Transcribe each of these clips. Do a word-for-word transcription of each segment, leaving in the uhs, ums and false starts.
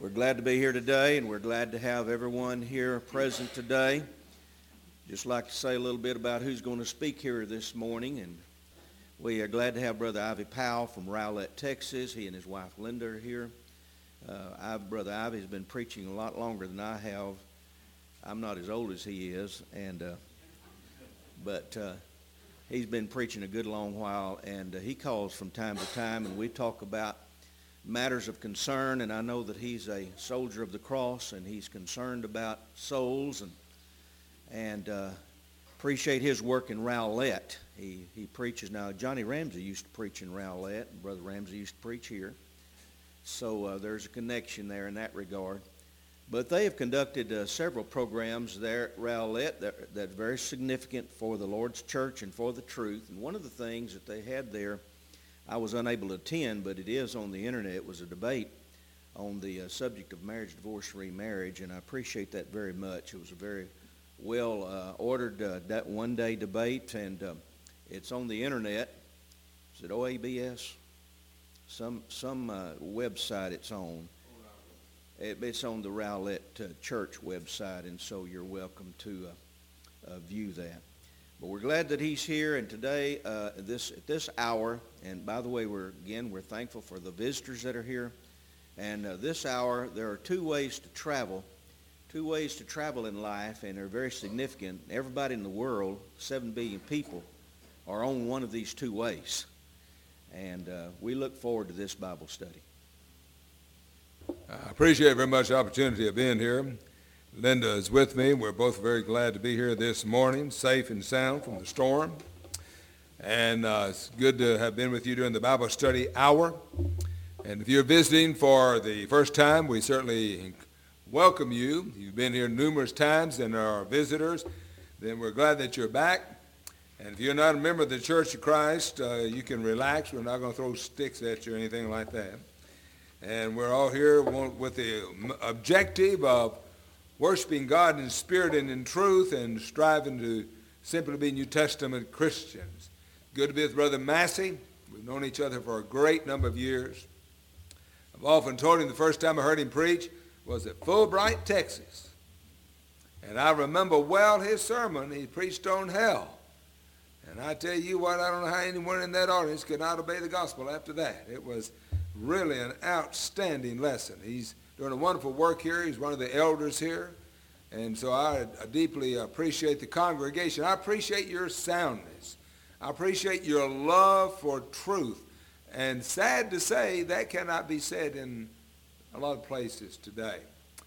We're glad to be here today, and we're glad to have everyone here present today. Just like to say a little bit about who's going to speak here this morning, and we are glad to have Brother Ivy Powell from Rowlett, Texas. He and his wife Linda are here. Uh, I, Brother Ivy has been preaching a lot longer than I have. I'm not as old as he is, and uh, but uh, he's been preaching a good long while, and uh, he calls from time to time, and we talk about matters of concern, and I know that he's a soldier of the cross, and he's concerned about souls, and and uh, appreciate his work in Rowlett. He he preaches now. Johnny Ramsey used to preach in Rowlett, and Brother Ramsey used to preach here, so uh, there's a connection there in that regard. But they have conducted uh, several programs there at Rowlett that that's very significant for the Lord's church and for the truth. And one of the things that they had there, I was unable to attend, but it is on the internet. It was a debate on the uh, subject of marriage, divorce, remarriage, and I appreciate that very much. It was a very well uh, ordered uh, that one-day debate, and uh, it's on the internet. Is it O A B S? Some some uh, website it's on. It, it's on the Rowlett uh, Church website, and so you're welcome to uh, uh, view that. But we're glad that he's here, and today, uh, this at this hour, and by the way, we're again we're thankful for the visitors that are here. And uh, this hour, there are two ways to travel, two ways to travel in life, and they're very significant. Everybody in the world, seven billion people, are on one of these two ways, and uh, we look forward to this Bible study. I appreciate very much the opportunity of being here. Linda is with me. We're both very glad to be here this morning, safe and sound from the storm. And uh, it's good to have been with you during the Bible study hour. And if you're visiting for the first time, we certainly welcome you. You've been here numerous times and are visitors. Then we're glad that you're back. And if you're not a member of the Church of Christ, uh, you can relax. We're not going to throw sticks at you or anything like that. And we're all here with the objective of worshiping God in spirit and in truth, and striving to simply be New Testament Christians. Good to be with Brother Massey. We've known each other for a great number of years. I've often told him the first time I heard him preach was at Fulbright, Texas. And I remember well his sermon. He preached on hell. And I tell you what, I don't know how anyone in that audience could not obey the gospel after that. It was really an outstanding lesson. He's doing a wonderful work here. He's one of the elders here. And so I, I deeply appreciate the congregation. I appreciate your soundness. I appreciate your love for truth. And sad to say, that cannot be said in a lot of places today.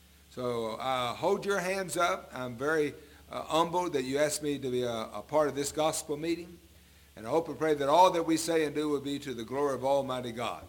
So uh, hold your hands up. I'm very uh, humbled that you asked me to be a, a part of this gospel meeting. And I hope and pray that all that we say and do will be to the glory of Almighty God.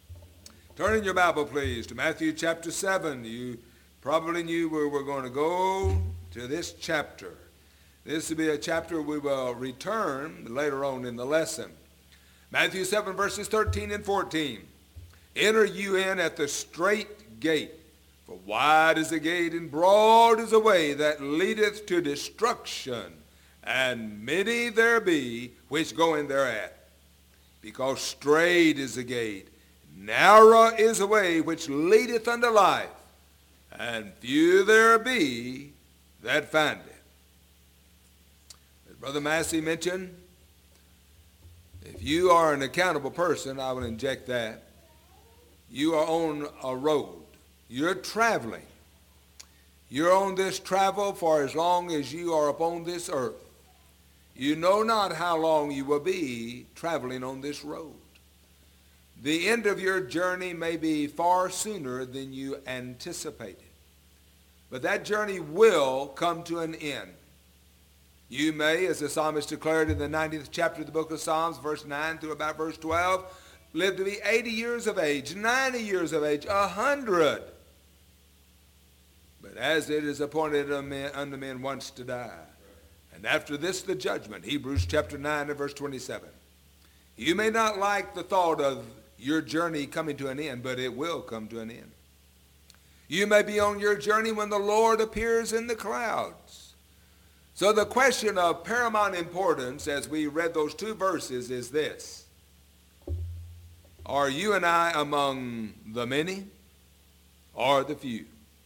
Turn in your Bible, please, to Matthew chapter seven. You probably knew we were going to go to this chapter. This will be a chapter we will return later on in the lesson. Matthew seven, verses thirteen and fourteen. Enter you in at the strait gate, for wide is the gate and broad is the way that leadeth to destruction, and many there be which go in thereat. Because strait is the gate, narrow is the way which leadeth unto life, and few there be that find it. As Brother Massey mentioned, if you are an accountable person, I will inject that. You are on a road. You're traveling. You're on this travel for as long as you are upon this earth. You know not how long you will be traveling on this road. The end of your journey may be far sooner than you anticipated. But that journey will come to an end. You may, as the psalmist declared in the ninetieth chapter of the book of Psalms, verse nine through about verse twelve, live to be eighty years of age, ninety years of age, a hundred. But as it is appointed unto men once to die, and after this the judgment, Hebrews chapter nine and verse twenty-seven. You may not like the thought of your journey coming to an end, but it will come to an end. You may be on your journey when the Lord appears in the clouds. So the question of paramount importance as we read those two verses is this. Are you and I among the many? or the few.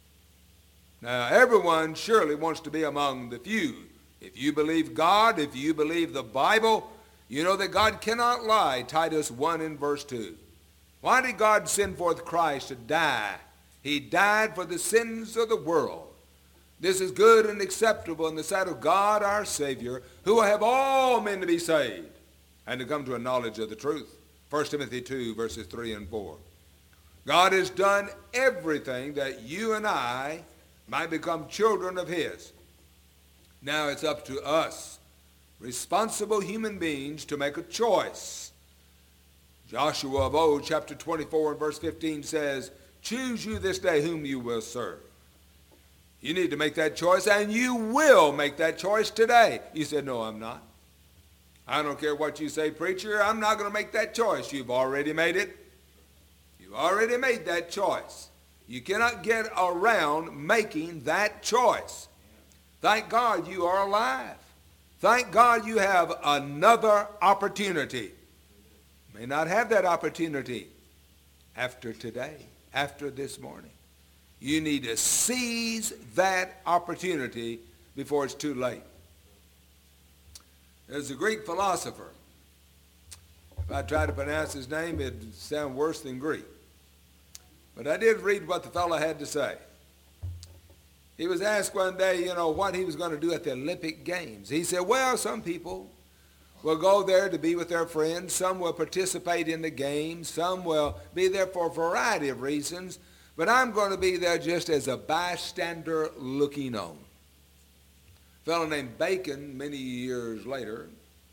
Now, everyone surely wants to be among the few. If you believe God, if you believe the Bible, you know that God cannot lie. Titus one and verse two. Why did God send forth Christ to die? He died for the sins of the world. This is good and acceptable in the sight of God our Savior, who will have all men to be saved and to come to a knowledge of the truth. First Timothy two, verses three and four. God has done everything that you and I might become children of his. Now it's up to us, responsible human beings, to make a choice. Joshua of old, chapter twenty-four and verse fifteen says, choose you this day whom you will serve. You need to make that choice, and you will make that choice today. You said, no, I'm not. I don't care what you say, preacher. I'm not going to make that choice. You've already made it. You've already made that choice. You cannot get around making that choice. Thank God you are alive. Thank God you have another opportunity. You may not have that opportunity after today, after this morning. You need to seize that opportunity before it's too late. There's a Greek philosopher. If I tried to pronounce his name, it'd sound worse than Greek. But I did read what the fellow had to say. He was asked one day, you know, what he was going to do at the Olympic Games. He said, well, some people will go there to be with their friends. Some will participate in the games. Some will be there for a variety of reasons. But I'm going to be there just as a bystander looking on. A fellow named Bacon, many years later,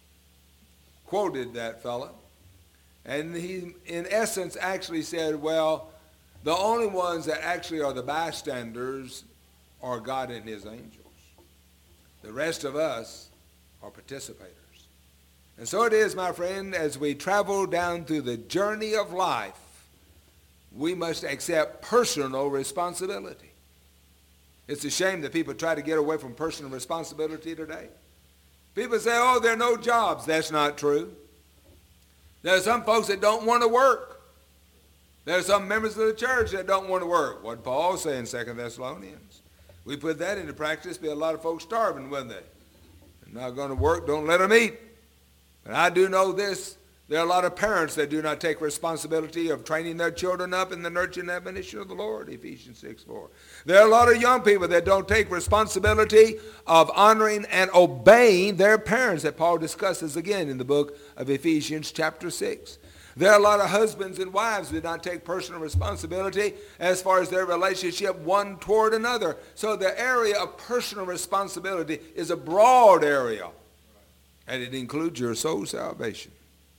quoted that fellow. And he, in essence, actually said, well, the only ones that actually are the bystanders are God and his angels. The rest of us are participators. And so it is, my friend, as we travel down through the journey of life, we must accept personal responsibility. It's a shame that people try to get away from personal responsibility today. People say, oh, there are no jobs. That's not true. There are some folks that don't want to work. There are some members of the church that don't want to work. What did Paul say in Second Thessalonians? We put that into practice, be a lot of folks starving, wouldn't they? They're not going to work, don't let them eat. But I do know this. There are a lot of parents that do not take responsibility of training their children up in the nurture and admonition of the Lord, Ephesians six four. There are a lot of young people that don't take responsibility of honoring and obeying their parents that Paul discusses again in the book of Ephesians chapter six. There are a lot of husbands and wives who do not take personal responsibility as far as their relationship one toward another. So the area of personal responsibility is a broad area, and it includes your soul salvation.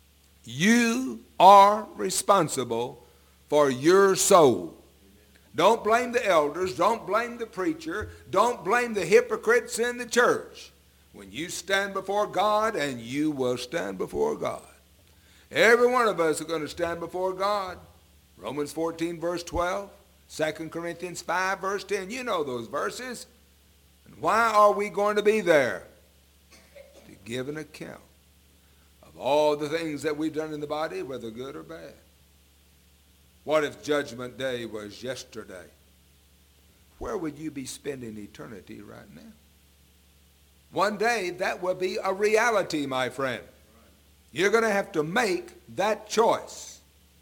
You are responsible for your soul. Don't blame the elders. Don't blame the preacher. Don't blame the hypocrites in the church. When you stand before God, and you will stand before God. Every one of us are going to stand before God. Romans fourteen, verse twelve. Second Corinthians five, verse ten. You know those verses. And why are we going to be there? To give an account of all the things that we've done in the body, whether good or bad. What if Judgment Day was yesterday? Where would you be spending eternity right now? One day that will be a reality, my friend. You're going to have to make that choice.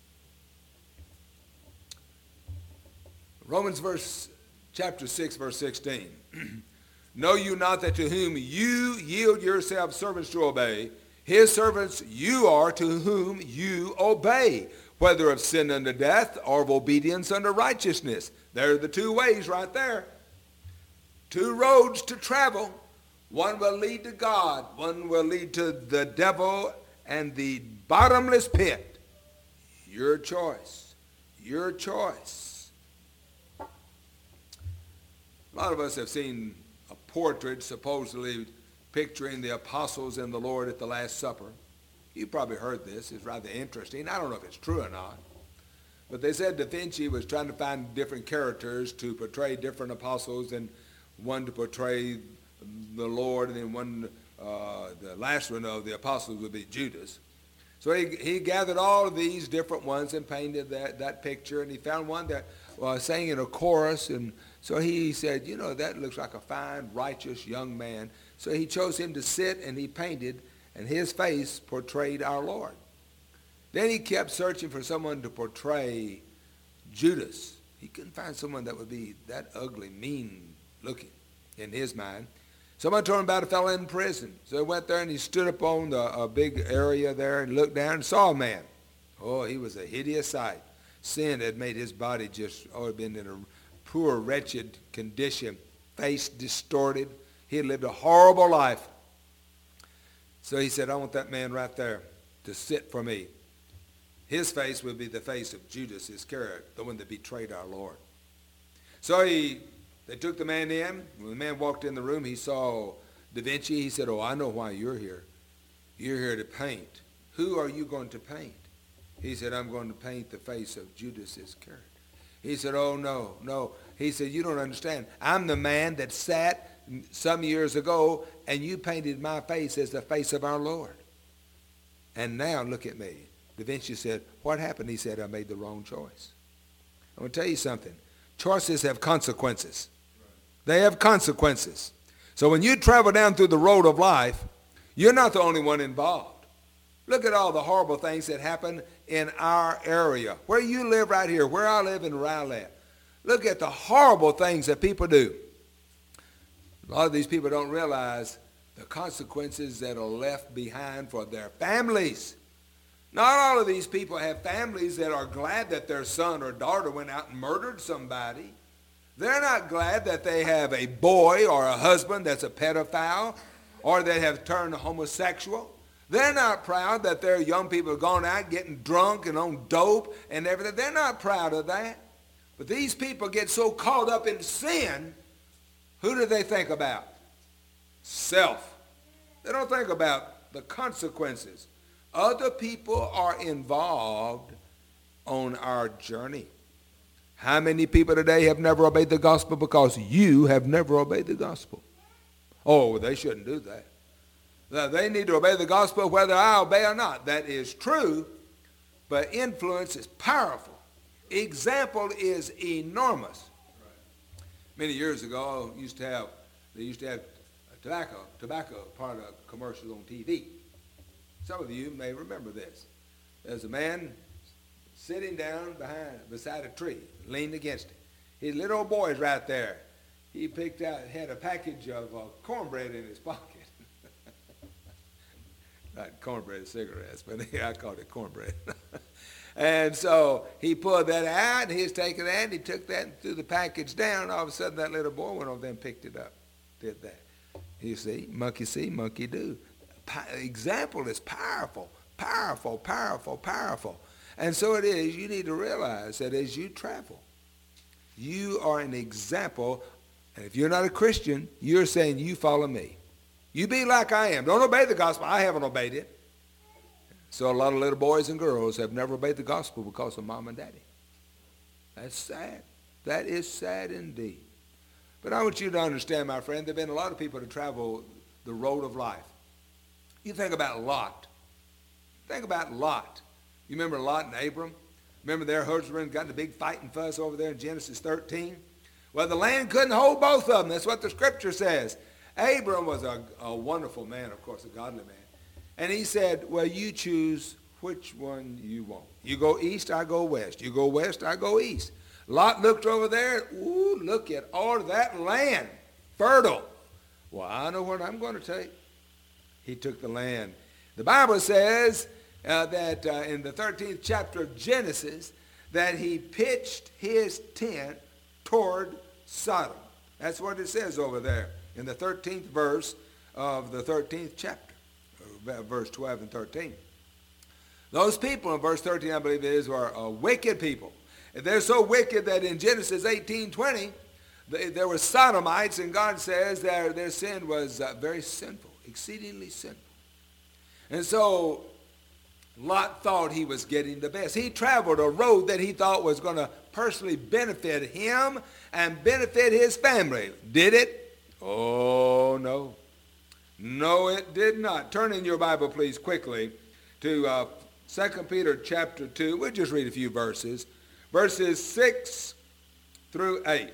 Romans verse, chapter six, verse sixteen. Know you not that to whom you yield yourselves servants to obey, his servants you are to whom you obey, whether of sin unto death or of obedience unto righteousness. There are the two ways right there. Two roads to travel. One will lead to God. One will lead to the devil and the bottomless pit. Your choice. Your choice. A lot of us have seen a portrait supposedly picturing the apostles and the Lord at the Last Supper. You probably heard this. It's rather interesting. I don't know if it's true or not. But they said Da Vinci was trying to find different characters to portray different apostles, and one to portray the Lord, and then one, uh, the last one of the apostles would be Judas. So he, he gathered all of these different ones and painted that, that picture, and he found one that uh, singing a chorus, and so he said, you know, that looks like a fine, righteous young man. So he chose him to sit, and he painted, and his face portrayed our Lord. Then he kept searching for someone to portray Judas. He couldn't find someone that would be that ugly, mean looking in his mind. Someone told him about a fellow in prison. So he went there and he stood up on the, a big area there and looked down and saw a man. Oh, he was a hideous sight. Sin had made his body just, oh, had been in a poor, wretched condition, face distorted. He had lived a horrible life. So he said, I want that man right there to sit for me. His face would be the face of Judas Iscariot, the one that betrayed our Lord. So he, they took the man in. When the man walked in the room, he saw Da Vinci. He said, oh, I know why you're here. You're here to paint. Who are you going to paint? He said, I'm going to paint the face of Judas Iscariot. He said, oh, no, no. He said, you don't understand. I'm the man that sat some years ago, and you painted my face as the face of our Lord. And now look at me. Da Vinci said, what happened? He said, I made the wrong choice. I'm going to tell you something. Choices have consequences. They have consequences. So when you travel down through the road of life, you're not the only one involved. Look at all the horrible things that happen in our area. Where you live right here, where I live in Rowlett. Look at the horrible things that people do. A lot of these people don't realize the consequences that are left behind for their families. Not all of these people have families that are glad that their son or daughter went out and murdered somebody. They're not glad that they have a boy or a husband that's a pedophile or that have turned homosexual. They're not proud that their young people have gone out getting drunk and on dope and everything. They're not proud of that. But these people get so caught up in sin, who do they think about? Self. They don't think about the consequences. Other people are involved on our journey. How many people today have never obeyed the gospel because you have never obeyed the gospel? Oh, they shouldn't do that. Now, they need to obey the gospel whether I obey or not. That is true, but influence is powerful. Example is enormous. Many years ago, used to have, they used to have tobacco, tobacco part of commercials on T V. Some of you may remember this. There's a man sitting down behind, beside a tree, leaned against it. His little old boy's right there. He picked out, had a package of uh, cornbread in his pocket. Not cornbread cigarettes, but I called it cornbread. And so he pulled that out, and he was taking that, and he took that and threw the package down. All of a sudden, that little boy went over there and picked it up, did that. You see, monkey see, monkey do. Example is powerful, powerful, powerful, powerful. And so it is, you need to realize that as you travel, you are an example. And if you're not a Christian, you're saying, you follow me. You be like I am. Don't obey the gospel. I haven't obeyed it. So a lot of little boys and girls have never obeyed the gospel because of mom and daddy. That's sad. That is sad indeed. But I want you to understand, my friend, there have been a lot of people to travel the road of life. You think about Lot. Think about Lot. You remember Lot and Abram? Remember their husband got in a big fight and fuss over there in Genesis thirteen? Well, the land couldn't hold both of them. That's what the scripture says. Abram was a, a wonderful man, of course, a godly man. And he said, well, you choose which one you want. You go east, I go west. You go west, I go east. Lot looked over there. Ooh, look at all of that land. Fertile. Well, I know what I'm going to take. He took the land. The Bible says uh, that uh, in the thirteenth chapter of Genesis, that he pitched his tent toward Sodom. That's what it says over there in the thirteenth verse of the thirteenth chapter, verse twelve and thirteen. Those people in verse thirteen, I believe it is, are uh, wicked people. They're so wicked that in Genesis eighteen twenty, they, there were Sodomites, and God says their, their sin was uh, very sinful, exceedingly sinful. And so Lot thought he was getting the best. He traveled a road that he thought was going to personally benefit him and benefit his family. Did it? Oh, no. No, it did not. Turn in your Bible, please, quickly to uh, Second Peter chapter two. We'll just read a few verses. Verses six through eight.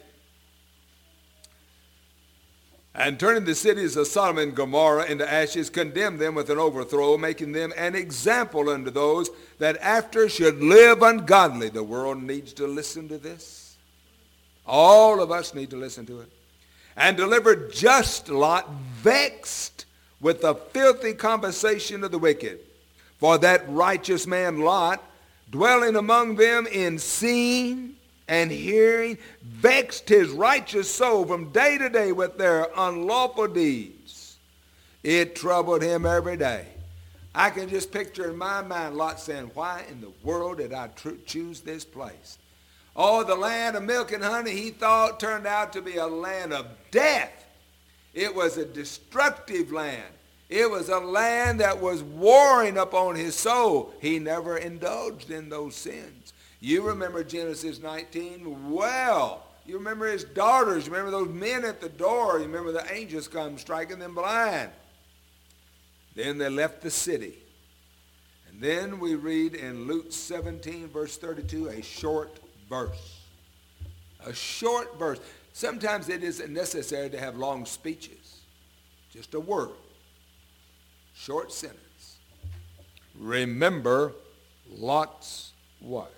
And turning the cities of Sodom and Gomorrah into ashes, condemned them with an overthrow, making them an example unto those that after should live ungodly. The world needs to listen to this. All of us need to listen to it. And delivered just Lot, vexed with the filthy conversation of the wicked. For that righteous man Lot, dwelling among them in seeing and hearing, vexed his righteous soul from day to day with their unlawful deeds. It troubled him every day. I can just picture in my mind Lot saying, why in the world did I tr- choose this place? Oh, the land of milk and honey, he thought, turned out to be a land of death. It was a destructive land. It was a land that was warring upon his soul. He never indulged in those sins. You remember Genesis nineteen well. You remember his daughters. You remember those men at the door. You remember the angels come striking them blind. Then they left the city. And then we read in Luke seventeen, verse thirty-two, a short verse. A short verse. Sometimes it isn't necessary to have long speeches. Just a word. Short sentence. Remember Lot's wife.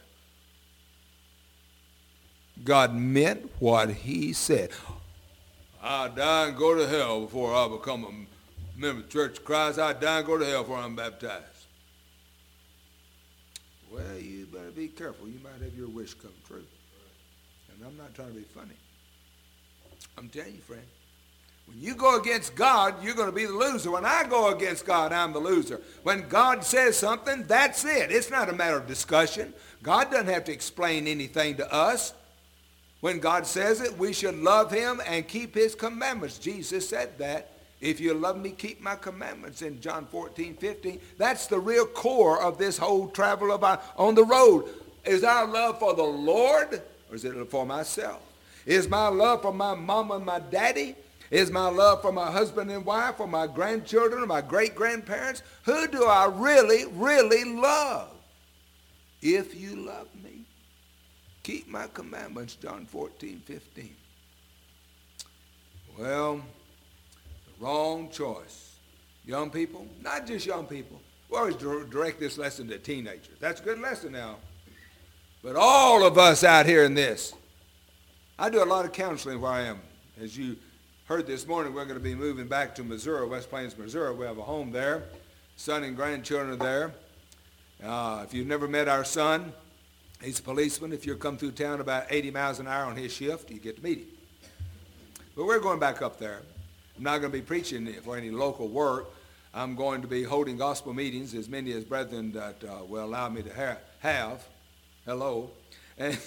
God meant what he said. I'll die and go to hell before I become a member of the Church of Christ. I'll die and go to hell before I'm baptized. Well, you better be careful. You might have your wish come true. And I'm not trying to be funny. I'm telling you, friend. When you go against God, you're going to be the loser. When I go against God, I'm the loser. When God says something, that's it. It's not a matter of discussion. God doesn't have to explain anything to us. When God says it, we should love him and keep his commandments. Jesus said that. If you love me, keep my commandments in John fourteen, fifteen. That's the real core of this whole travel about on the road. Is our love for the Lord or is it for myself? Is my love for my mama and my daddy? Is my love for my husband and wife, for my grandchildren, or my great-grandparents? Who do I really, really love? If you love me, keep my commandments, John fourteen, fifteen. Well, the wrong choice. Young people, not just young people. We always direct this lesson to teenagers. That's a good lesson now. But all of us out here in this. I do a lot of counseling where I am. As you heard this morning, we're going to be moving back to Missouri, West Plains, Missouri. We have a home there. Son and grandchildren are there. Uh, if you've never met our son, he's a policeman. If you come through town about eighty miles an hour on his shift, you get to meet him. But we're going back up there. I'm not going to be preaching for any local work. I'm going to be holding gospel meetings, as many as brethren that uh, will allow me to ha- have. Hello. And,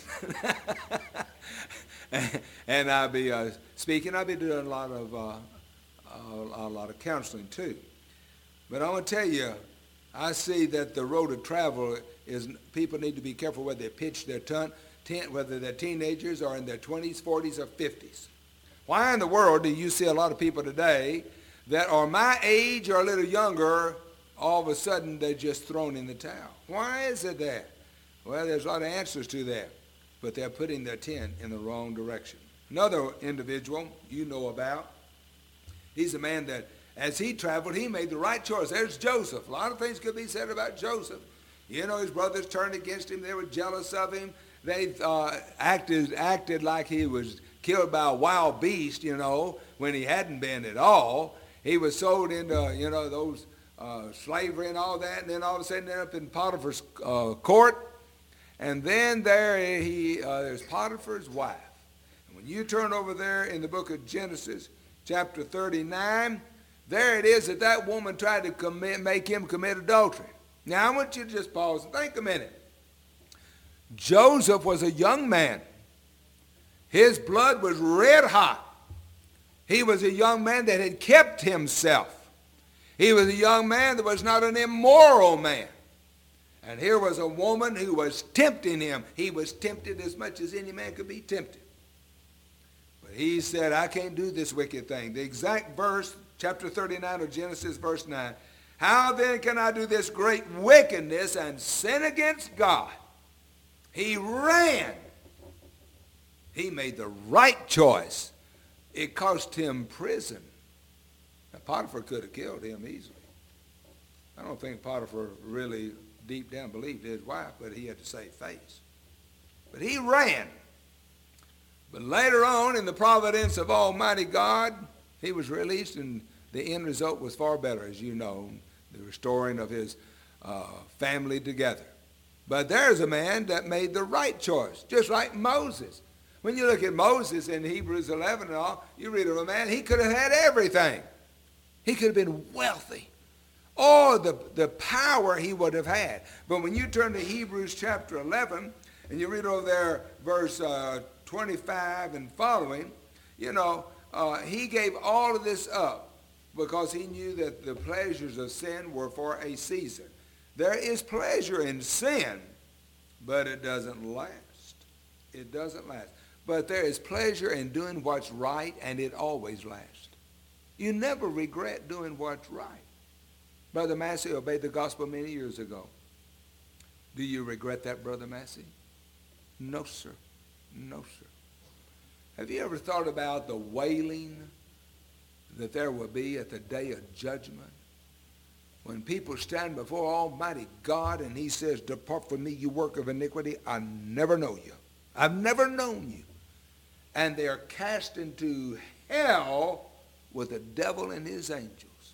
and I'll be uh, speaking. I'll be doing a lot of uh, a, a lot of counseling too. But I'm going to tell you, I see that the road of travel is people need to be careful whether they pitch their tent, tent, whether they're teenagers or in their twenties, forties, or fifties. Why in the world do you see a lot of people today that are my age or a little younger, all of a sudden they're just thrown in the towel? Why is it that? Well, there's a lot of answers to that, but they're putting their tent in the wrong direction. Another individual you know about, he's a man that as he traveled, he made the right choice. There's Joseph. A lot of things could be said about Joseph. You know, his brothers turned against him. They were jealous of him. They uh, acted, acted like he was killed by a wild beast, you know, when he hadn't been at all. He was sold into, you know, those uh, slavery and all that, and then all of a sudden ended up in Potiphar's uh, court. And then there he, uh, there's Potiphar's wife. And when you turn over there in the book of Genesis, chapter thirty-nine, there it is that that woman tried to commit, make him commit adultery. Now I want you to just pause and think a minute. Joseph was a young man. His blood was red hot. He was a young man that had kept himself. He was a young man that was not an immoral man. And here was a woman who was tempting him. He was tempted as much as any man could be tempted. But he said, I can't do this wicked thing. The exact verse, chapter thirty-nine of Genesis, verse nine. How then can I do this great wickedness and sin against God? He ran. He made the right choice. It cost him prison. Now, Potiphar could have killed him easily. I don't think Potiphar really deep down believed his wife, but he had to save face. But he ran. But later on, in the providence of Almighty God, he was released, and the end result was far better, as you know, the restoring of his uh, family together. But there's a man that made the right choice, just like Moses. When you look at Moses in Hebrews eleven and all, you read of a man, he could have had everything. He could have been wealthy. Oh, the, the power he would have had. But when you turn to Hebrews chapter eleven, and you read over there verse uh, twenty-five and following, you know, uh, he gave all of this up because he knew that the pleasures of sin were for a season. There is pleasure in sin, but it doesn't last. It doesn't last. But there is pleasure in doing what's right, and it always lasts. You never regret doing what's right. Brother Massey obeyed the gospel many years ago. Do you regret that, Brother Massey? No, sir. No, sir. Have you ever thought about the wailing that there will be at the day of judgment? When people stand before Almighty God and he says, "Depart from me, you work of iniquity. I never know you. I've never known you." And they are cast into hell with the devil and his angels.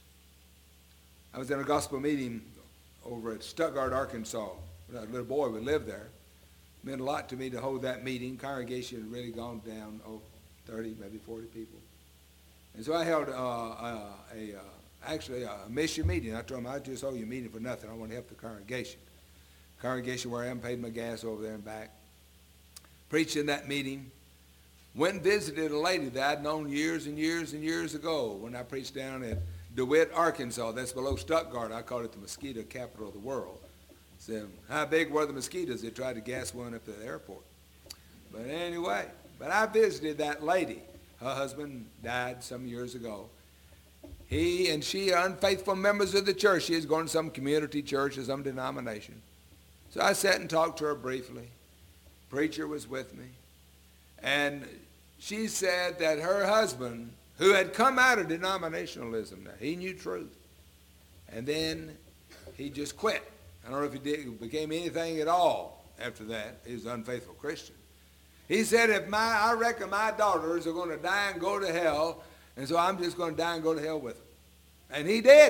I was in a gospel meeting over at Stuttgart, Arkansas. When I was a little boy, we lived there. It meant a lot to me to hold that meeting. Congregation had really gone down, oh, thirty, maybe forty people. And so I held uh, uh, a, uh, actually a mission meeting. I told them, "I just owe you a meeting for nothing. I want to help the congregation." Congregation where I am, paid my gas over there and back. Preached in that meeting. Went and visited a lady that I'd known years and years and years ago when I preached down at DeWitt, Arkansas. That's below Stuttgart. I called it the mosquito capital of the world. So how big were the mosquitoes? They tried to gas one up at the airport. But anyway, but I visited that lady. Her husband died some years ago. He and she are unfaithful members of the church. She is going to some community church or some denomination. So I sat and talked to her briefly. Preacher was with me. And she said that her husband, who had come out of denominationalism now, he knew truth. And then he just quit. I don't know if he did, became anything at all after that. He was an unfaithful Christian. He said, if my, I reckon my daughters are going to die and go to hell, and so I'm just going to die and go to hell with them. And he did.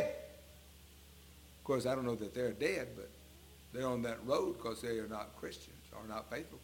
Of course, I don't know that they're dead, but they're on that road because they are not Christians or not faithful Christians.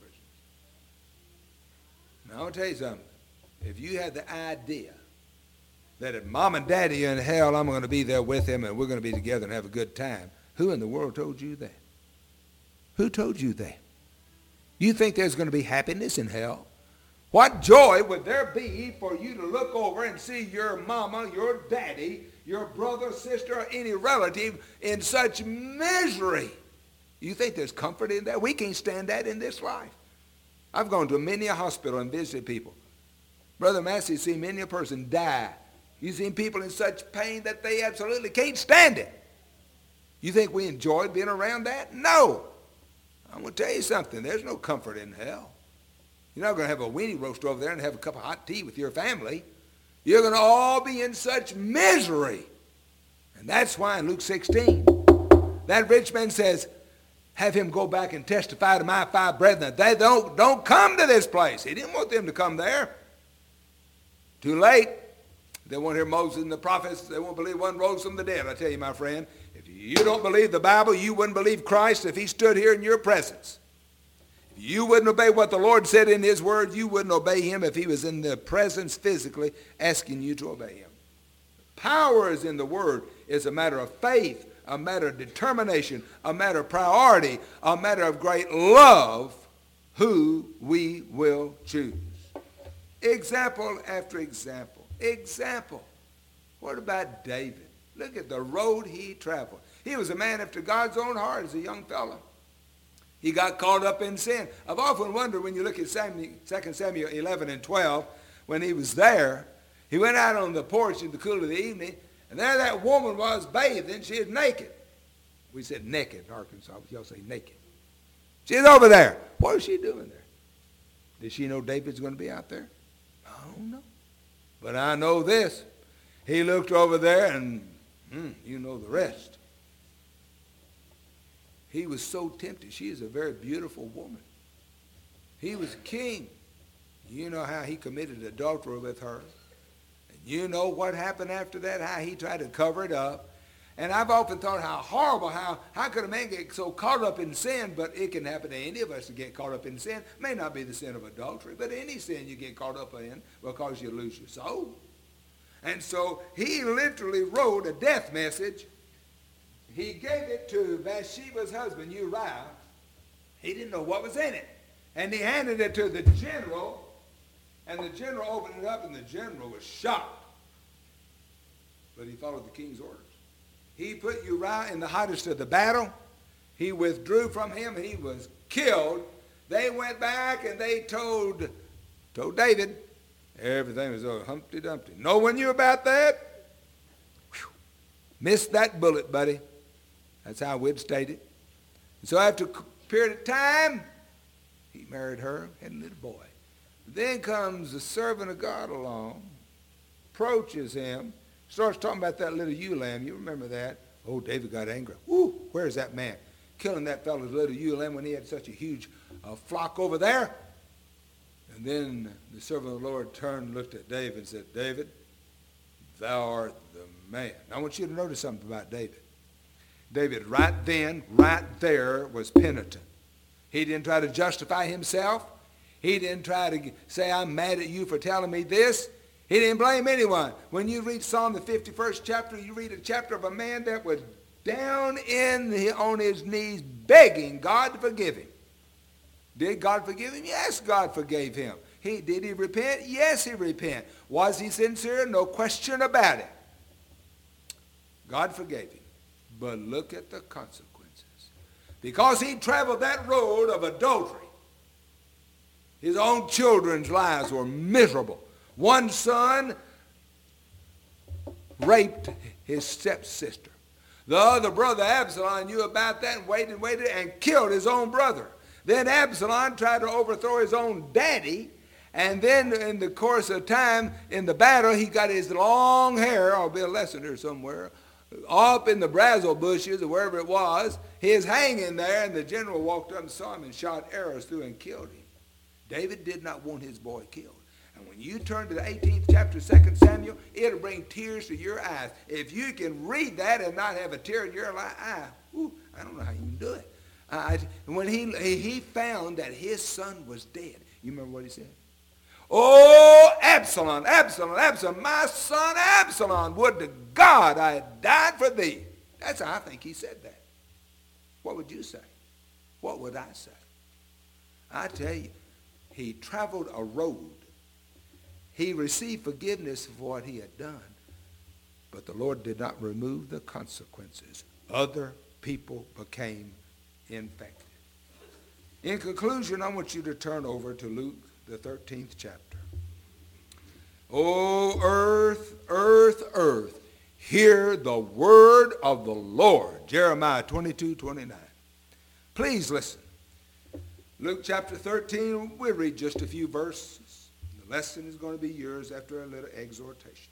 Now, I'll tell you something. If you had the idea that if mom and daddy are in hell, I'm going to be there with him and we're going to be together and have a good time, who in the world told you that? Who told you that? You think there's going to be happiness in hell? What joy would there be for you to look over and see your mama, your daddy, your brother, sister, or any relative in such misery? You think there's comfort in that? We can't stand that in this life. I've gone to many a hospital and visited people. Brother Massey seen many a person die. You've seen people in such pain that they absolutely can't stand it. You think we enjoy being around that? No. I'm going to tell you something. There's no comfort in hell. You're not going to have a weenie roast over there and have a cup of hot tea with your family. You're going to all be in such misery. And that's why in Luke sixteen, that rich man says, have him go back and testify to my five brethren. They don't, don't come to this place. He didn't want them to come there. Too late. They won't hear Moses and the prophets. They won't believe one rose from the dead. I tell you, my friend, if you don't believe the Bible, you wouldn't believe Christ if he stood here in your presence. If you wouldn't obey what the Lord said in his word, you wouldn't obey him if he was in the presence physically asking you to obey him. Power is in the word. It's a matter of faith, a matter of determination, a matter of priority, a matter of great love, who we will choose. Example after example. Example. What about David? Look at the road he traveled. He was a man after God's own heart as a young fellow. He got caught up in sin. I've often wondered when you look at Second Samuel eleven and twelve, when he was there, he went out on the porch in the cool of the evening, and there that woman was bathing. She was naked. We said naked in Arkansas, but y'all say naked. She's over there. What is she doing there? Did she know David's going to be out there? I don't know. But I know this. He looked over there and hmm, you know the rest. He was so tempted. She is a very beautiful woman. He was king. You know how he committed adultery with her. And you know what happened after that, how he tried to cover it up. And I've often thought how horrible, how, how could a man get so caught up in sin, but it can happen to any of us to get caught up in sin. It may not be the sin of adultery, but any sin you get caught up in because you lose your soul. And so he literally wrote a death message. He gave it to Bathsheba's husband, Uriah. He didn't know what was in it. And he handed it to the general, and the general opened it up, and the general was shocked. But he followed the king's orders. He put Uriah in the hottest of the battle. He withdrew from him. He was killed. They went back and they told, told David, everything was over, Humpty Dumpty. No one knew about that? Whew. Missed that bullet, buddy. That's how we'd state it. And so after a period of time, he married her, had a little boy. Then comes the servant of God along, approaches him, starts talking about that little ewe lamb. You remember that? Oh, David got angry. Whoo, where's that man? Killing that fellow's little ewe lamb when he had such a huge uh, flock over there. And then the servant of the Lord turned and looked at David and said, David, thou art the man. Now, I want you to notice something about David. David right then, right there, was penitent. He didn't try to justify himself. He didn't try to say, I'm mad at you for telling me this. He didn't blame anyone. When you read Psalm the fifty-first chapter, you read a chapter of a man that was down in the, on his knees begging God to forgive him. Did God forgive him? Yes, God forgave him. He, did he repent? Yes, he repented. Was he sincere? No question about it. God forgave him. But look at the consequences. Because he traveled that road of adultery, his own children's lives were miserable. One son raped his stepsister. The other brother, Absalom, knew about that and waited and waited and killed his own brother. Then Absalom tried to overthrow his own daddy. And then in the course of time in the battle, he got his long hair, I'll be a lesson here somewhere, up in the brazil bushes or wherever it was. He is hanging there, and the general walked up and saw him and shot arrows through and killed him. David did not want his boy killed. And when you turn to the eighteenth chapter, Second Samuel, it'll bring tears to your eyes. If you can read that and not have a tear in your eye, ooh, I don't know how you can do it. Uh, when he, he found that his son was dead, you remember what he said? Oh, Absalom, Absalom, Absalom, my son Absalom, would to God I had died for thee. That's how I think he said that. What would you say? What would I say? I tell you, he traveled a road. He received forgiveness for what he had done, but the Lord did not remove the consequences. Other people became infected. In conclusion, I want you to turn over to Luke, the thirteenth chapter. Oh, earth, earth, earth, hear the word of the Lord. Jeremiah twenty-two, twenty-nine. Please listen. Luke chapter thirteen, we'll read just a few verses. The lesson is going to be yours after a little exhortation.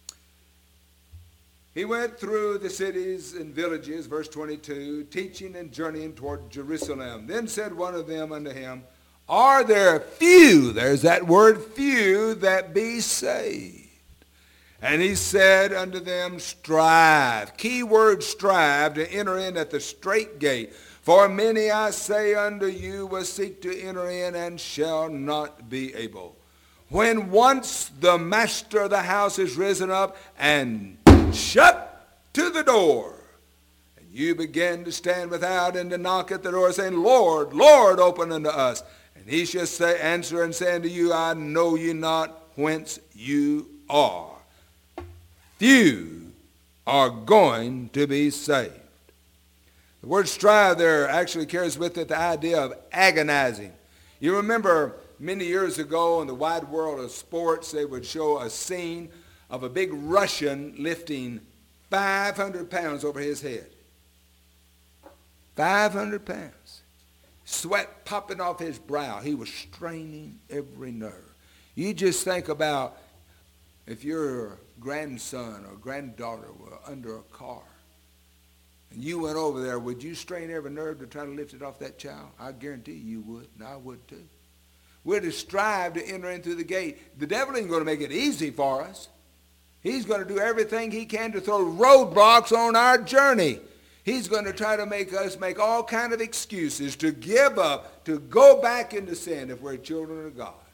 He went through the cities and villages, verse twenty-two, teaching and journeying toward Jerusalem. Then said one of them unto him, are there few, there's that word few, that be saved? And he said unto them, strive. Key word strive, to enter in at the straight gate. For many, I say unto you, will seek to enter in and shall not be able. When once the master of the house is risen up and shut to the door, and you begin to stand without and to knock at the door, saying, Lord, Lord, open unto us. And he shall say, answer and say unto you, I know you not whence you are. Few are going to be saved. The word strive there actually carries with it the idea of agonizing. You remember many years ago in the wide world of sports, they would show a scene of a big Russian lifting five hundred pounds over his head. five hundred pounds. sweat popping off his brow. He was straining every nerve. You just think about if your grandson or granddaughter were under a car and you went over there, would you strain every nerve to try to lift it off that child? I guarantee you would, and I would too. We're to strive to enter into the gate. The devil ain't going to make it easy for us. He's going to do everything he can to throw roadblocks on our journey. He's going to try to make us make all kind of excuses to give up, to go back into sin if we're children of God.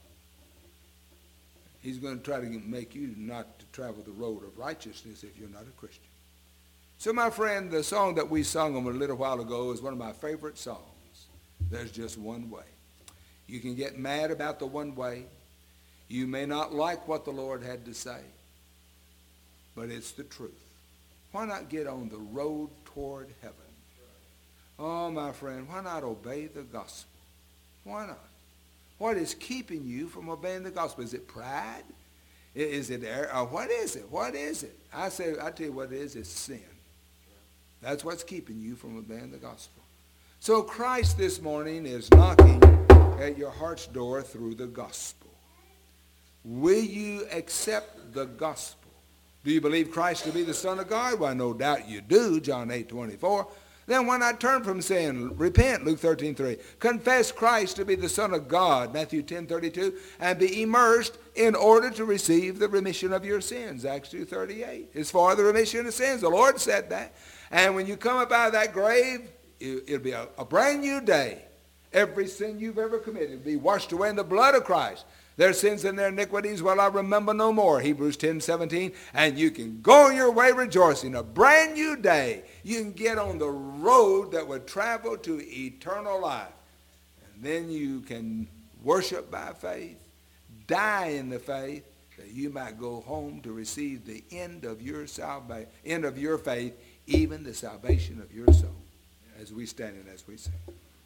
He's going to try to make you not to travel the road of righteousness if you're not a Christian. So, my friend, the song that we sung a little while ago is one of my favorite songs. There's just one way. You can get mad about the one way. You may not like what the Lord had to say, but it's the truth. Why not get on the road toward heaven? Oh, my friend, why not obey the gospel? Why not? What is keeping you from obeying the gospel? Is it pride? Is it error? Or what is it? What is it? I say, I tell you what it is. It's sin. That's what's keeping you from obeying the gospel. So Christ this morning is knocking at your heart's door through the gospel. Will you accept the gospel? Do you believe Christ to be the Son of God? Well, no doubt you do, John eight twenty-four. Then why not turn from sin? Repent, Luke thirteen three. Confess Christ to be the Son of God, Matthew ten thirty-two, and be immersed in order to receive the remission of your sins, Acts two thirty-eight. It's for the remission of sins. The Lord said that. And when you come up out of that grave, it'll be a, a brand new day. Every sin you've ever committed will be washed away in the blood of Christ. Their sins and their iniquities will I remember no more, Hebrews ten seventeen. And you can go your way rejoicing. A brand new day. You can get on the road that would travel to eternal life. And then you can worship by faith, die in the faith, that you might go home to receive the end of your salvation, end of your faith, even the salvation of your soul, as we stand and as we sing.